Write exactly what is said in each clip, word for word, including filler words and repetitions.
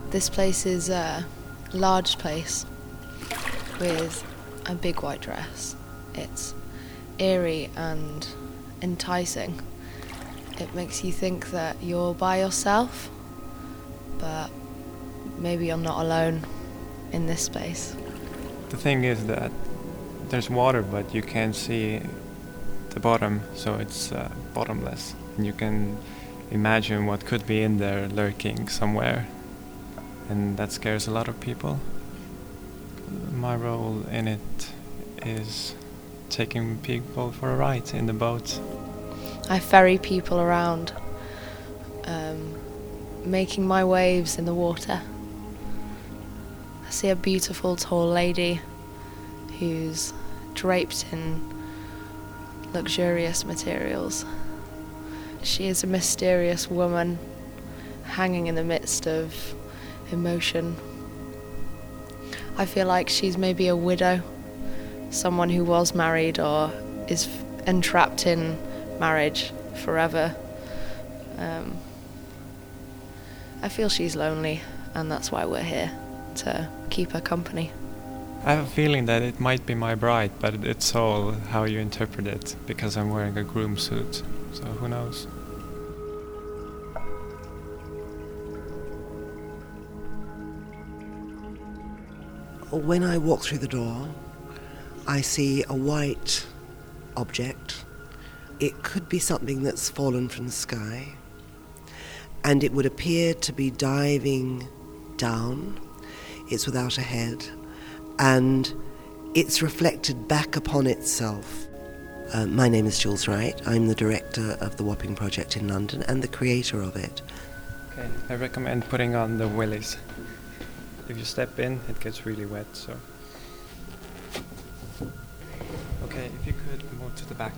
This place is a large place with a big white dress. It's eerie and enticing. It makes you think that you're by yourself, but maybe you're not alone in this space. The thing is that there's water, but you can't see the bottom, so it's uh, bottomless. And you can imagine what could be in there lurking somewhere. And that scares a lot of people. My role in it is taking people for a ride in the boat. I ferry people around, um, making my waves in the water. I see a beautiful tall lady who's draped in luxurious materials. She is a mysterious woman hanging in the midst of emotion. I feel like she's maybe a widow, someone who was married or is f- entrapped in marriage forever. Um, I feel she's lonely, and that's why we're here, to keep her company. I have a feeling that it might be my bride, but it's all how you interpret it, because I'm wearing a groom suit, so who knows? When I walk through the door, I see a white object. It could be something that's fallen from the sky, and it would appear to be diving down. It's without a head, and it's reflected back upon itself. Uh, my name is Jules Wright. I'm the director of the Wapping Project in London and the creator of it. Okay, I recommend putting on the willies. If you step in, it gets really wet, so... Okay, if you could move to the back.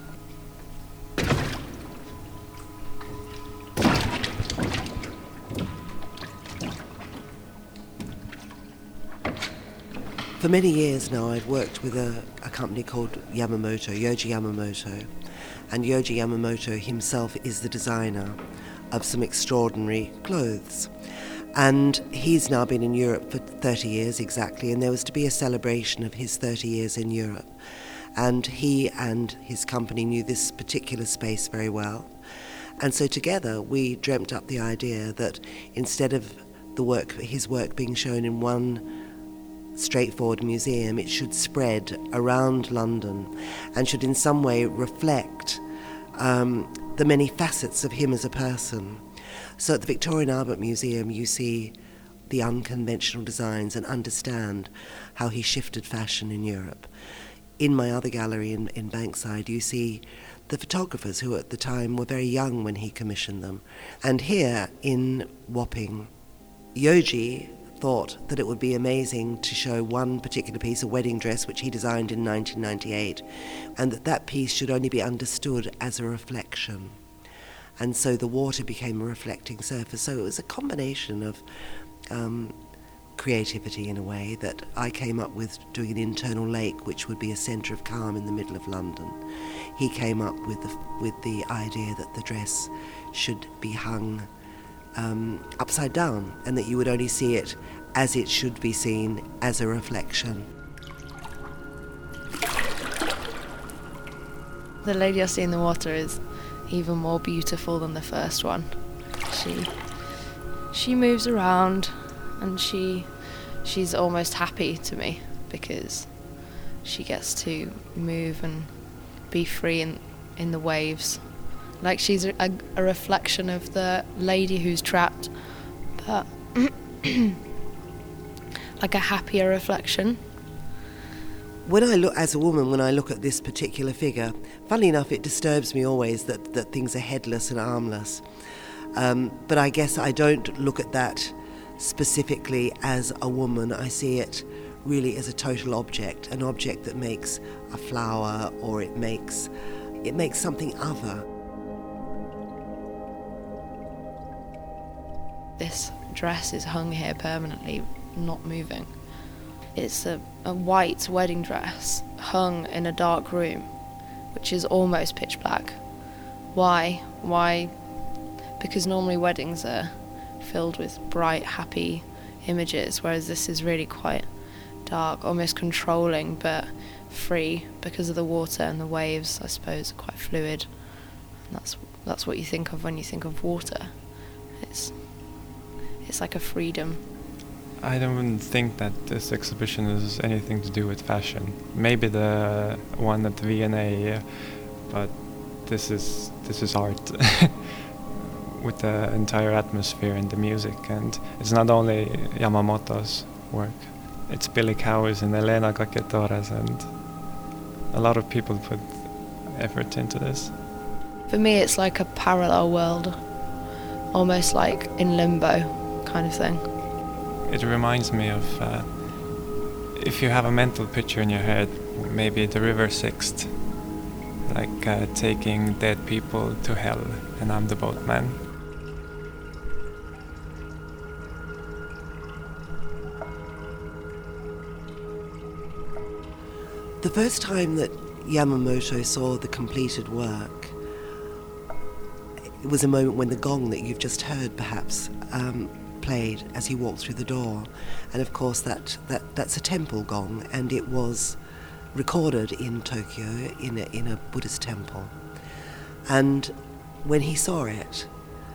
For many years now, I've worked with a, a company called Yamamoto, Yohji Yamamoto. And Yohji Yamamoto himself is the designer of some extraordinary clothes. And he's now been in Europe for thirty years exactly, and there was to be a celebration of his thirty years in Europe. And he and his company knew this particular space very well. And so together we dreamt up the idea that instead of the work, his work being shown in one straightforward museum, it should spread around London and should in some way reflect um, the many facets of him as a person. So at the Victoria and Albert Museum you see the unconventional designs and understand how he shifted fashion in Europe. In my other gallery in, in Bankside you see the photographers who at the time were very young when he commissioned them. And here in Wapping, Yohji thought that it would be amazing to show one particular piece, a wedding dress, which he designed in nineteen ninety-eight, and that that piece should only be understood as a reflection. And so the water became a reflecting surface. So it was a combination of um, creativity in a way that I came up with doing an internal lake, which would be a centre of calm in the middle of London. He came up with the, with the idea that the dress should be hung um, upside down, and that you would only see it as it should be seen, as a reflection. The lady I see in the water is even more beautiful than the first one. She she moves around and she she's almost happy to me because she gets to move and be free in, in the waves. Like she's a, a reflection of the lady who's trapped, but like a happier reflection. When I look, as a woman, when I look at this particular figure, funnily enough, it disturbs me always that, that things are headless and armless. Um, but I guess I don't look at that specifically as a woman. I see it really as a total object, an object that makes a flower, or it makes it makes something other. This dress is hung here permanently, not moving. It's a, a white wedding dress hung in a dark room, which is almost pitch black. Why? Why? Because normally weddings are filled with bright, happy images, whereas this is really quite dark, almost controlling, but free because of the water, and the waves, I suppose, are quite fluid. And that's that's what you think of when you think of water. It's it's like a freedom. I don't think that this exhibition has anything to do with fashion. Maybe the one at V and A, uh, but this is this is art with the entire atmosphere and the music. And it's not only Yamamoto's work. It's Billy Cowes and Elena Caquetores, and a lot of people put effort into this. For me, it's like a parallel world, almost like in limbo kind of thing. It reminds me of, uh, if you have a mental picture in your head, maybe the River Sixt, like uh, taking dead people to hell, and I'm the boatman. The first time that Yamamoto saw the completed work, it was a moment when the gong that you've just heard, perhaps, um, played as he walked through the door. And of course that, that that's a temple gong, and it was recorded in Tokyo in a, in a Buddhist temple. And when he saw it,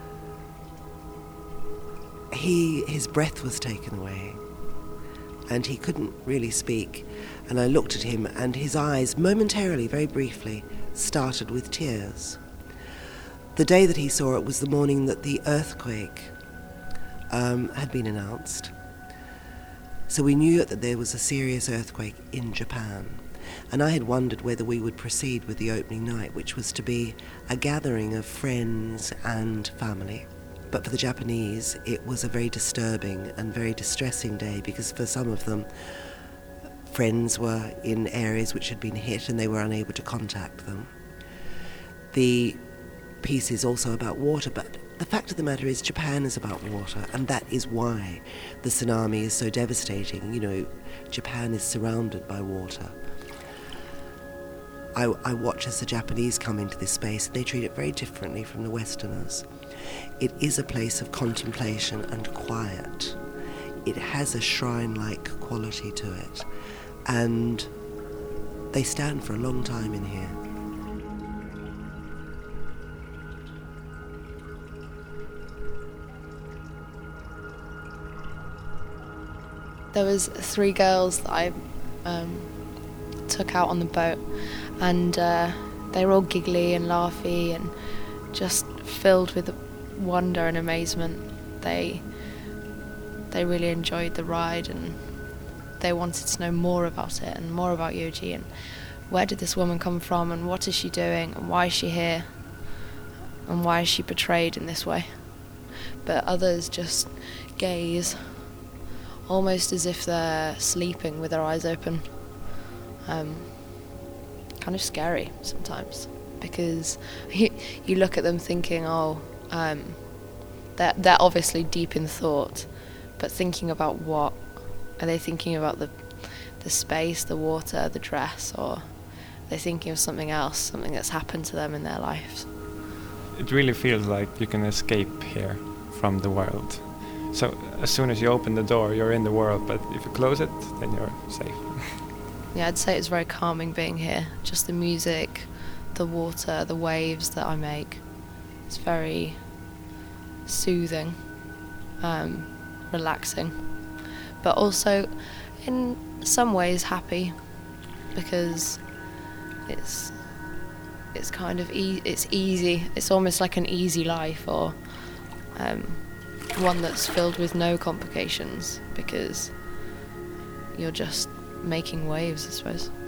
he his breath was taken away, and he couldn't really speak. And I looked at him, and his eyes, momentarily, very briefly, started with tears. The day that he saw it was the morning that the earthquake um, had been announced. So we knew that there was a serious earthquake in Japan. And I had wondered whether we would proceed with the opening night, which was to be a gathering of friends and family. But for the Japanese, it was a very disturbing and very distressing day, because for some of them, friends were in areas which had been hit and they were unable to contact them. The piece is also about water, but the fact of the matter is Japan is about water, and that is why the tsunami is so devastating. You know, Japan is surrounded by water. I, I watch as the Japanese come into this space, and they treat it very differently from the Westerners. It is a place of contemplation and quiet. It has a shrine-like quality to it, and they stand for a long time in here. There was three girls that I um, took out on the boat, and uh, they were all giggly and laughy and just filled with wonder and amazement. They they really enjoyed the ride, and they wanted to know more about it and more about Yoji, and where did this woman come from, and what is she doing, and why is she here, and why is she portrayed in this way. But others just gaze, almost as if they're sleeping with their eyes open. Um, kind of scary sometimes, because you, you look at them thinking, oh, um, they're, they're obviously deep in thought, but thinking about what? Are they thinking about the the space, the water, the dress, or are they thinking of something else, something that's happened to them in their lives? It really feels like you can escape here from the world. So as soon as you open the door, you're in the world, but if you close it, then you're safe. Yeah, I'd say it's very calming being here. Just the music, the water, the waves that I make. It's very soothing, um, relaxing, but also in some ways happy, because it's it's kind of e- it's easy. It's almost like an easy life, or um, one that's filled with no complications, because you're just making waves, I suppose.